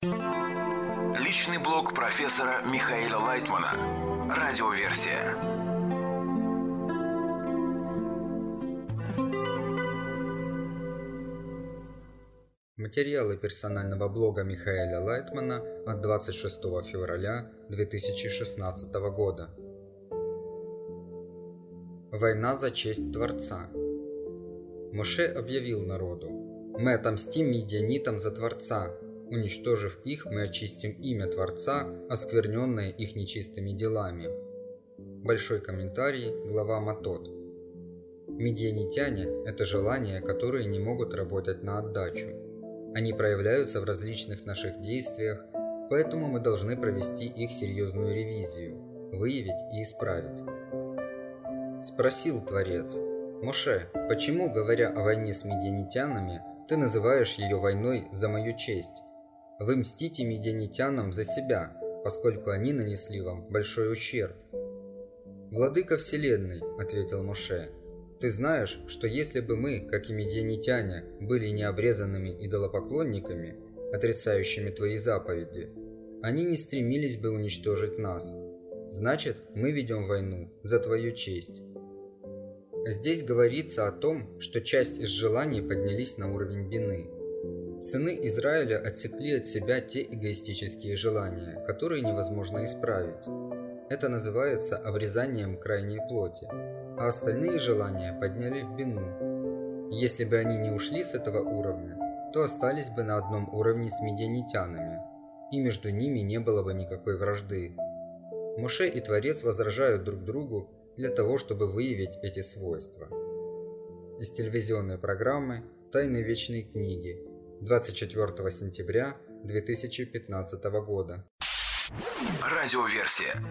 Личный блог профессора Михаила Лайтмана. Радиоверсия. Материалы персонального блога Михаила Лайтмана от 26 февраля 2016 года. Война за честь Творца. Моше объявил народу: «Мы отомстим мидианитам за Творца. Уничтожив их, мы очистим имя Творца, оскверненное их нечистыми делами». Большой комментарий, глава Матот. Мидианитяне – это желания, которые не могут работать на отдачу. Они проявляются в различных наших действиях, поэтому мы должны провести их серьезную ревизию, выявить и исправить. Спросил Творец: «Моше, почему, говоря о войне с мидианитянами, ты называешь ее войной за мою честь? Вы мстите мидианитянам за себя, поскольку они нанесли вам большой ущерб». «Владыка Вселенной», — ответил Моше, — «ты знаешь, что если бы мы, как и мидианитяне, были необрезанными идолопоклонниками, отрицающими твои заповеди, они не стремились бы уничтожить нас. Значит, мы ведем войну за твою честь». Здесь говорится о том, что часть из желаний поднялись на уровень бины. Сыны Израиля отсекли от себя те эгоистические желания, которые невозможно исправить. Это называется обрезанием крайней плоти, а остальные желания подняли в бину. Если бы они не ушли с этого уровня, то остались бы на одном уровне с мидианитянами, и между ними не было бы никакой вражды. Моше и Творец возражают друг другу для того, чтобы выявить эти свойства. Из телевизионной программы «Тайны вечной книги», 24 сентября 2015 года. Радиоверсия.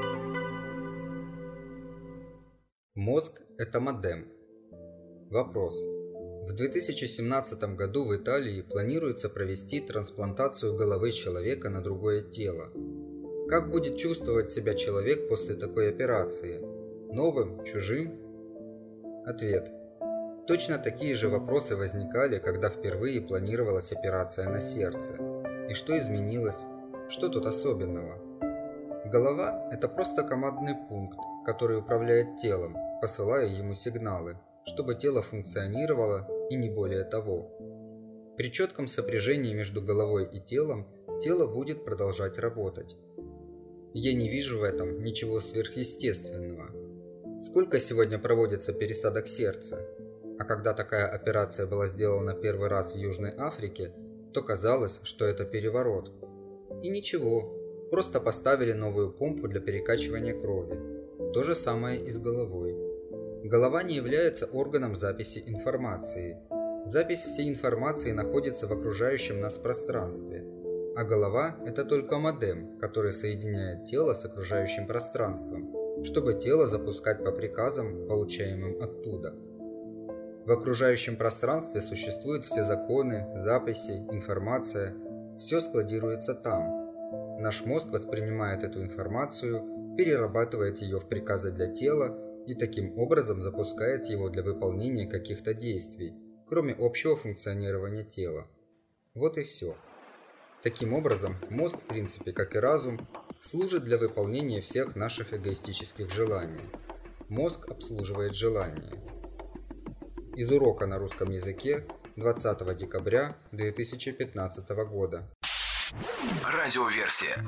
Мозг – это модем. Вопрос. В 2017 году в Италии планируется провести трансплантацию головы человека на другое тело. Как будет чувствовать себя человек после такой операции? Новым? Чужим? Ответ. Точно такие же вопросы возникали, когда впервые планировалась операция на сердце. И что изменилось? Что тут особенного? Голова – это просто командный пункт, который управляет телом, посылая ему сигналы, чтобы тело функционировало и не более того. При четком сопряжении между головой и телом, тело будет продолжать работать. Я не вижу в этом ничего сверхъестественного. Сколько сегодня проводится пересадок сердца? А когда такая операция была сделана первый раз в Южной Африке, то казалось, что это переворот. И ничего, просто поставили новую помпу для перекачивания крови. То же самое и с головой. Голова не является органом записи информации. Запись всей информации находится в окружающем нас пространстве. А голова – это только модем, который соединяет тело с окружающим пространством, чтобы тело запускать по приказам, получаемым оттуда. В окружающем пространстве существуют все законы, записи, информация, все складируется там. Наш мозг воспринимает эту информацию, перерабатывает ее в приказы для тела и таким образом запускает его для выполнения каких-то действий, кроме общего функционирования тела. Вот и все. Таким образом, мозг, в принципе, как и разум, служит для выполнения всех наших эгоистических желаний. Мозг обслуживает желания. Из урока на русском языке 20 декабря 2015 года. Радиоверсия.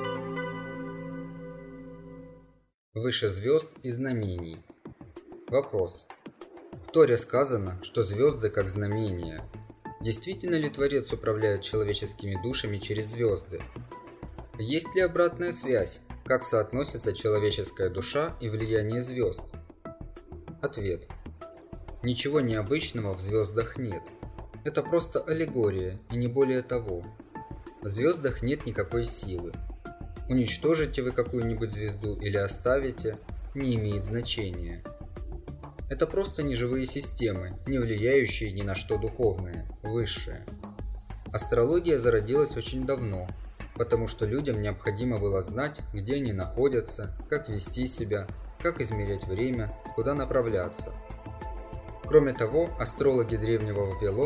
Выше звезд и знамений. Вопрос. В Торе сказано, что звезды как знамения. Действительно ли Творец управляет человеческими душами через звезды? Есть ли обратная связь? Как соотносится человеческая душа и влияние звезд? Ответ. Ничего необычного в звездах нет. Это просто аллегория, и не более того. В звездах нет никакой силы. Уничтожите вы какую-нибудь звезду или оставите, не имеет значения. Это просто неживые системы, не влияющие ни на что духовное, высшее. Астрология зародилась очень давно, потому что людям необходимо было знать, где они находятся, как вести себя, как измерять время, куда направляться. Кроме того, астрологи древнего Вавилона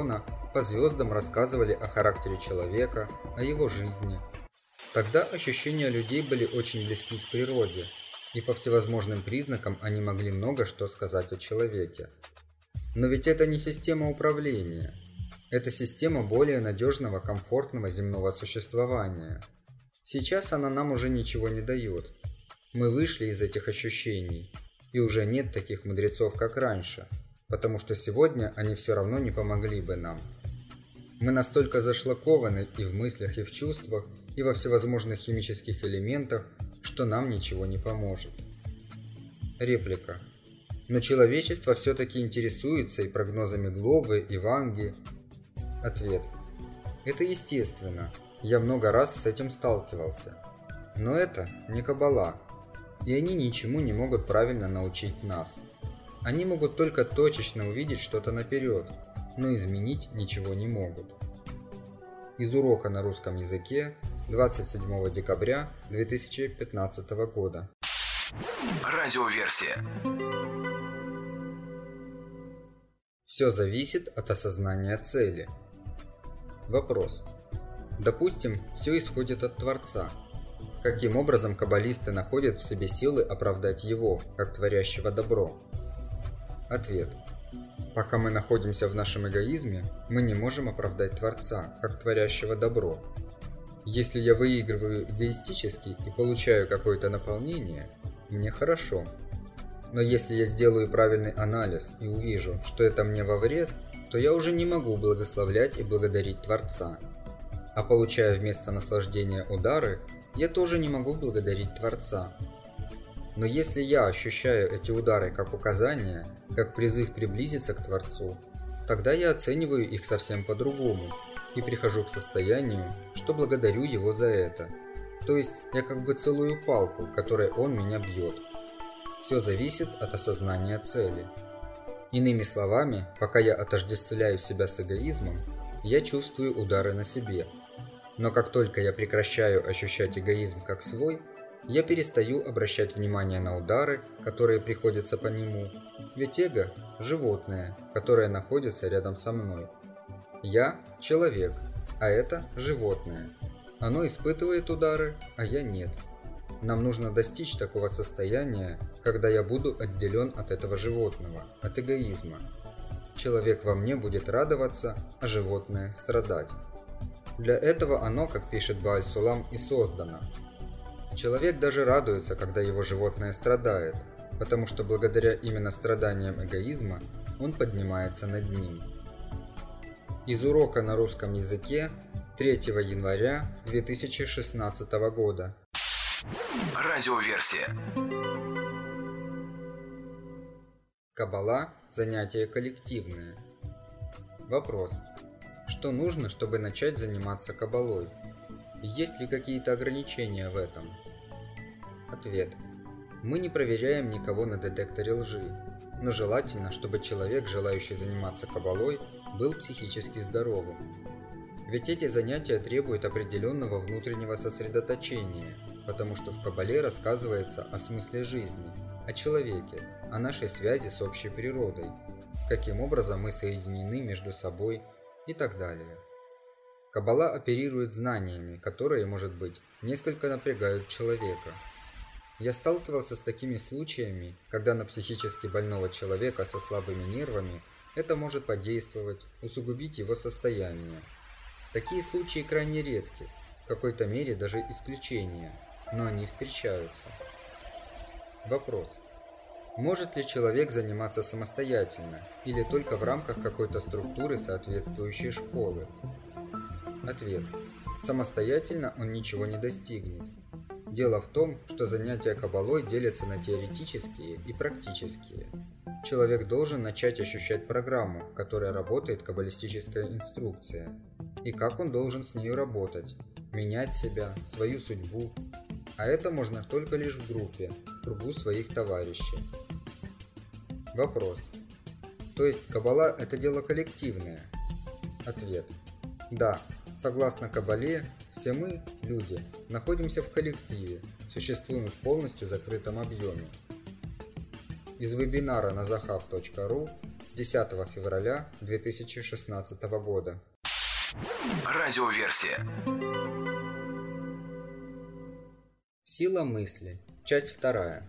по звездам рассказывали о характере человека, о его жизни. Тогда ощущения людей были очень близки к природе, и по всевозможным признакам они могли много что сказать о человеке. Но ведь это не система управления. Это система более надежного, комфортного земного существования. Сейчас она нам уже ничего не дает. Мы вышли из этих ощущений, и уже нет таких мудрецов, как раньше, потому что сегодня они все равно не помогли бы нам. Мы настолько зашлакованы и в мыслях, и в чувствах, и во всевозможных химических элементах, что нам ничего не поможет. Реплика. Но человечество все-таки интересуется и прогнозами Глобы, и Ванги. Ответ. Это естественно. Я много раз с этим сталкивался. Но это не Каббала. И они ничему не могут правильно научить нас. Они могут только точечно увидеть что-то наперед, но изменить ничего не могут. Из урока на русском языке 27 декабря 2015 года. Радиоверсия. Все зависит от осознания цели. Вопрос. Допустим, все исходит от Творца. Каким образом каббалисты находят в себе силы оправдать Его, как творящего добро? Ответ. Пока мы находимся в нашем эгоизме, мы не можем оправдать Творца, как творящего добро. Если я выигрываю эгоистически и получаю какое-то наполнение, мне хорошо. Но если я сделаю правильный анализ и увижу, что это мне во вред, то я уже не могу благословлять и благодарить Творца. А получая вместо наслаждения удары, я тоже не могу благодарить Творца. Но если я ощущаю эти удары как указание, как призыв приблизиться к Творцу, тогда я оцениваю их совсем по-другому и прихожу к состоянию, что благодарю Его за это. То есть я как бы целую палку, которой Он меня бьет. Все зависит от осознания цели. Иными словами, пока я отождествляю себя с эгоизмом, я чувствую удары на себе. Но как только я прекращаю ощущать эгоизм как свой, я перестаю обращать внимание на удары, которые приходятся по нему, ведь эго – животное, которое находится рядом со мной. Я – человек, а это животное. Оно испытывает удары, а я нет. Нам нужно достичь такого состояния, когда я буду отделен от этого животного, от эгоизма. Человек во мне будет радоваться, а животное – страдать. Для этого оно, как пишет Бааль-Сулам, и создано. Человек даже радуется, когда его животное страдает, потому что благодаря именно страданиям эгоизма он поднимается над ним. Из урока на русском языке 3 января 2016 года. Радиоверсия. Каббала – занятие коллективное. Вопрос. Что нужно, чтобы начать заниматься каббалой? Есть ли какие-то ограничения в этом? Ответ. Мы не проверяем никого на детекторе лжи, но желательно, чтобы человек, желающий заниматься каббалой, был психически здоровым. Ведь эти занятия требуют определенного внутреннего сосредоточения, потому что в каббале рассказывается о смысле жизни, о человеке, о нашей связи с общей природой, каким образом мы соединены между собой и так далее. Каббала оперирует знаниями, которые, может быть, несколько напрягают человека. Я сталкивался с такими случаями, когда на психически больного человека со слабыми нервами это может подействовать, усугубить его состояние. Такие случаи крайне редки, в какой-то мере даже исключения, но они встречаются. Вопрос. Может ли человек заниматься самостоятельно или только в рамках какой-то структуры соответствующей школы? Ответ. Самостоятельно он ничего не достигнет. Дело в том, что занятия каббалой делятся на теоретические и практические. Человек должен начать ощущать программу, в которой работает каббалистическая инструкция, и как он должен с нею работать, менять себя, свою судьбу. А это можно только лишь в группе, в кругу своих товарищей. Вопрос. То есть каббала – это дело коллективное? Ответ. Да, согласно каббале, все мы, люди, находимся в коллективе, существуем в полностью закрытом объеме. Из вебинара на zahav.ru 10 февраля 2016 года. Радиоверсия. Сила мысли. Часть 2.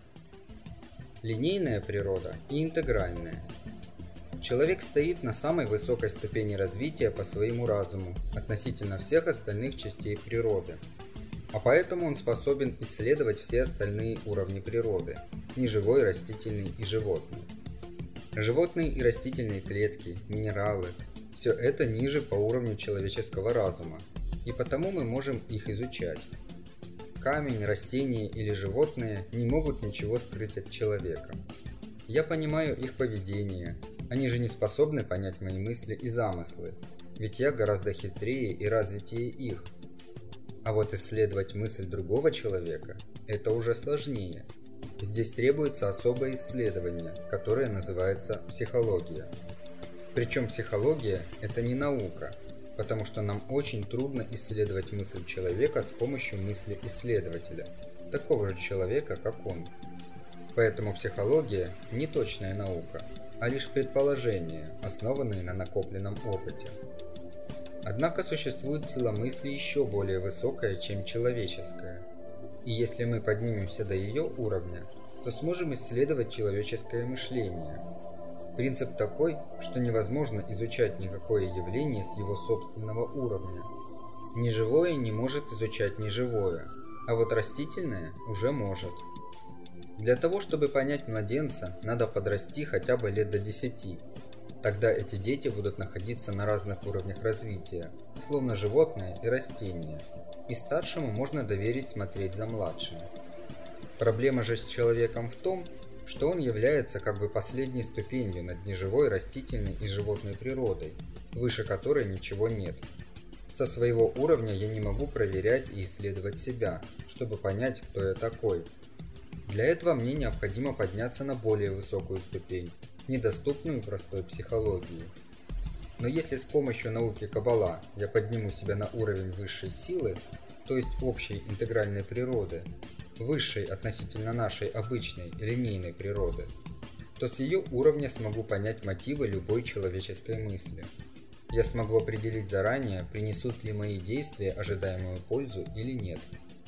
Линейная природа и интегральная. Человек стоит на самой высокой ступени развития по своему разуму относительно всех остальных частей природы. А поэтому он способен исследовать все остальные уровни природы – неживой, растительный и животный. Животные и растительные клетки, минералы – все это ниже по уровню человеческого разума, и потому мы можем их изучать. Камень, растения или животные не могут ничего скрыть от человека. Я понимаю их поведение, они же не способны понять мои мысли и замыслы, ведь я гораздо хитрее и развитее их. А вот исследовать мысль другого человека – это уже сложнее. Здесь требуется особое исследование, которое называется психология. Причем психология – это не наука, потому что нам очень трудно исследовать мысль человека с помощью мысли исследователя, такого же человека, как он. Поэтому психология – не точная наука, а лишь предположения, основанные на накопленном опыте. Однако существует сила мысли еще более высокая, чем человеческая. И если мы поднимемся до ее уровня, то сможем исследовать человеческое мышление. Принцип такой, что невозможно изучать никакое явление с его собственного уровня. Неживое не может изучать неживое, а вот растительное уже может. Для того, чтобы понять младенца, надо подрасти хотя бы лет до 10. Тогда эти дети будут находиться на разных уровнях развития, словно животные и растения, и старшему можно доверить смотреть за младшим. Проблема же с человеком в том, что он является как бы последней ступенью над неживой, растительной и животной природой, выше которой ничего нет. Со своего уровня я не могу проверять и исследовать себя, чтобы понять, кто я такой. Для этого мне необходимо подняться на более высокую ступень, недоступную простой психологии. Но если с помощью науки Каббала я подниму себя на уровень высшей силы, то есть общей интегральной природы, высшей относительно нашей обычной линейной природы, то с ее уровня смогу понять мотивы любой человеческой мысли. Я смогу определить заранее, принесут ли мои действия ожидаемую пользу или нет.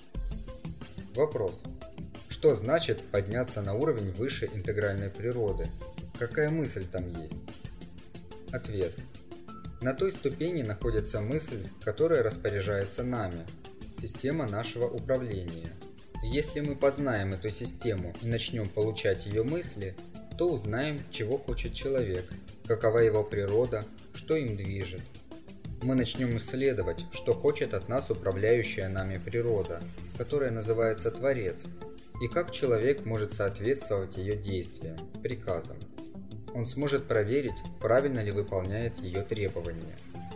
Вопрос. Что значит подняться на уровень высшей интегральной природы? Какая мысль там есть? Ответ. На той ступени находится мысль, которая распоряжается нами, система нашего управления. И если мы познаем эту систему и начнем получать ее мысли, то узнаем, чего хочет человек, какова его природа, что им движет. Мы начнем исследовать, что хочет от нас управляющая нами природа, которая называется Творец, и как человек может соответствовать ее действиям, приказам. Он сможет проверить, правильно ли выполняет ее требования.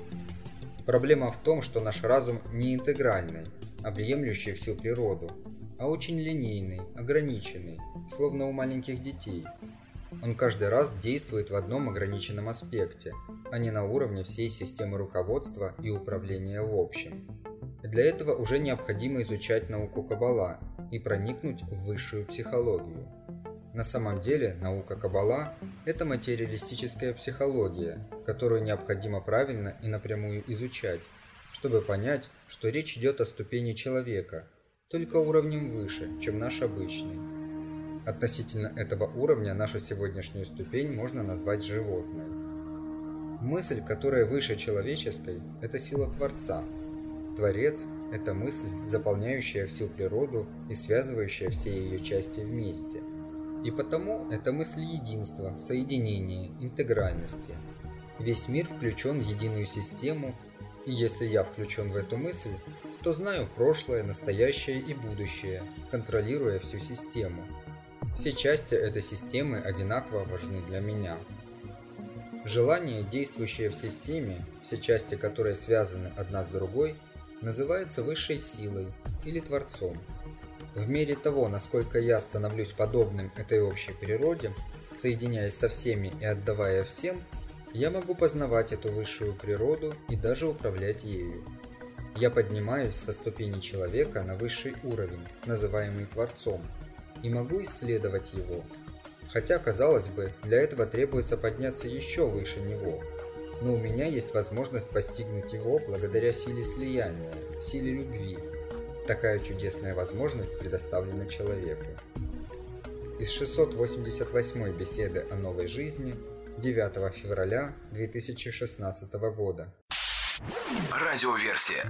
Проблема в том, что наш разум не интегральный, объемлющий всю природу, а очень линейный, ограниченный, словно у маленьких детей. Он каждый раз действует в одном ограниченном аспекте, а не на уровне всей системы руководства и управления в общем. Для этого уже необходимо изучать науку Каббала и проникнуть в высшую психологию. На самом деле наука Каббала – это материалистическая психология, которую необходимо правильно и напрямую изучать, чтобы понять, что речь идет о ступени человека, только уровнем выше, чем наш обычный. Относительно этого уровня нашу сегодняшнюю ступень можно назвать животной. Мысль, которая выше человеческой – это сила Творца. Творец – это мысль, заполняющая всю природу и связывающая все ее части вместе. И потому это мысль единства, соединения, интегральности. Весь мир включен в единую систему, и если я включен в эту мысль, то знаю прошлое, настоящее и будущее, контролируя всю систему. Все части этой системы одинаково важны для меня. Желание, действующее в системе, все части которой связаны одна с другой, называется высшей силой или Творцом. В мере того, насколько я становлюсь подобным этой общей природе, соединяясь со всеми и отдавая всем, я могу познавать эту высшую природу и даже управлять ею. Я поднимаюсь со ступени человека на высший уровень, называемый Творцом, и могу исследовать его. Хотя, казалось бы, для этого требуется подняться еще выше него. Но у меня есть возможность постигнуть его благодаря силе слияния, силе любви. Такая чудесная возможность предоставлена человеку. Из 688-й беседы о новой жизни 9 февраля 2016 года. Радиоверсия.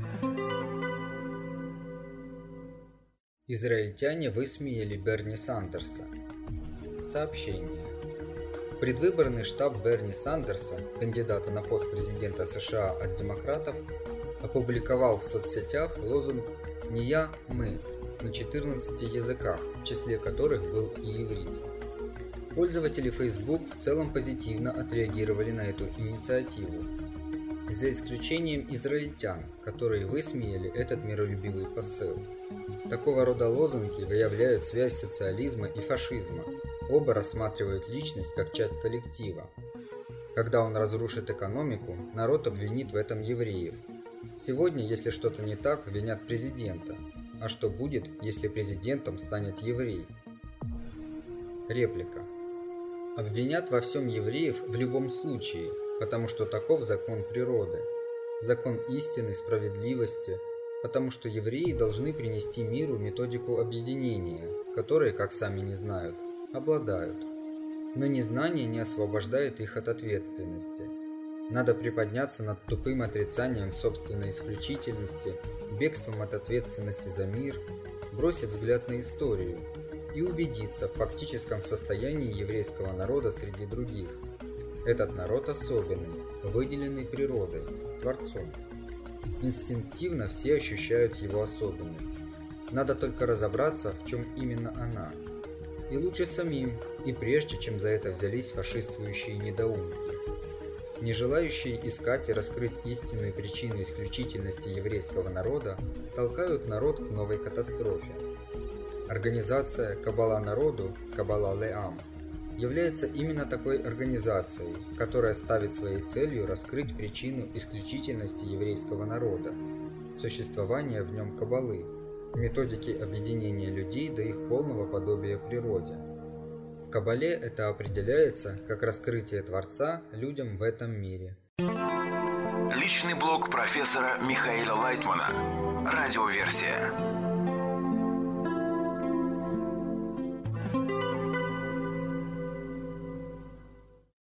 Израильтяне высмеяли Берни Сандерса. Сообщение. Предвыборный штаб Берни Сандерса, кандидата на пост президента США от демократов, опубликовал в соцсетях лозунг «Не я, мы» на 14 языках, в числе которых был и иврит. Пользователи Facebook в целом позитивно отреагировали на эту инициативу, за исключением израильтян, которые высмеяли этот миролюбивый посыл. Такого рода лозунги выявляют связь социализма и фашизма. Оба рассматривают личность как часть коллектива. Когда он разрушит экономику, народ обвинит в этом евреев. Сегодня, если что-то не так, винят президента. А что будет, если президентом станет еврей? Реплика. Обвинят во всем евреев в любом случае, потому что таков закон природы. Закон истины, справедливости, потому что евреи должны принести миру методику объединения, которой, как сами не знают, обладают. Но незнание не освобождает их от ответственности. Надо приподняться над тупым отрицанием собственной исключительности, бегством от ответственности за мир, бросить взгляд на историю и убедиться в фактическом состоянии еврейского народа среди других. Этот народ особенный, выделенный природой, Творцом. Инстинктивно все ощущают его особенность. Надо только разобраться, в чем именно она. И лучше самим, и прежде, чем за это взялись фашистующие недоумки. Не желающие искать и раскрыть истинную причину исключительности еврейского народа толкают народ к новой катастрофе. Организация «Кабала народу» (Кабала Леам) является именно такой организацией, которая ставит своей целью раскрыть причину исключительности еврейского народа, существования в нем Кабалы, методики объединения людей до их полного подобия природе. В Кабале это определяется как раскрытие Творца людям в этом мире. Личный блог профессора Михаила Лайтмана. Радиоверсия.